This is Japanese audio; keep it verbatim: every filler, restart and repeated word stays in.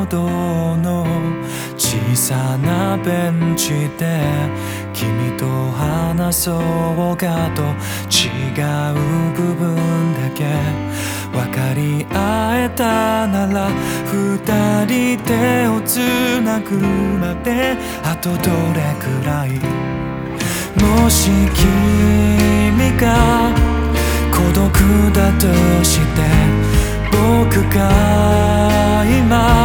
ほどの小さなベンチで君と話そうかと違う部分だけ分かり合えたなら二人手をつなぐまであとどれくらいもし君が孤独だとして僕が今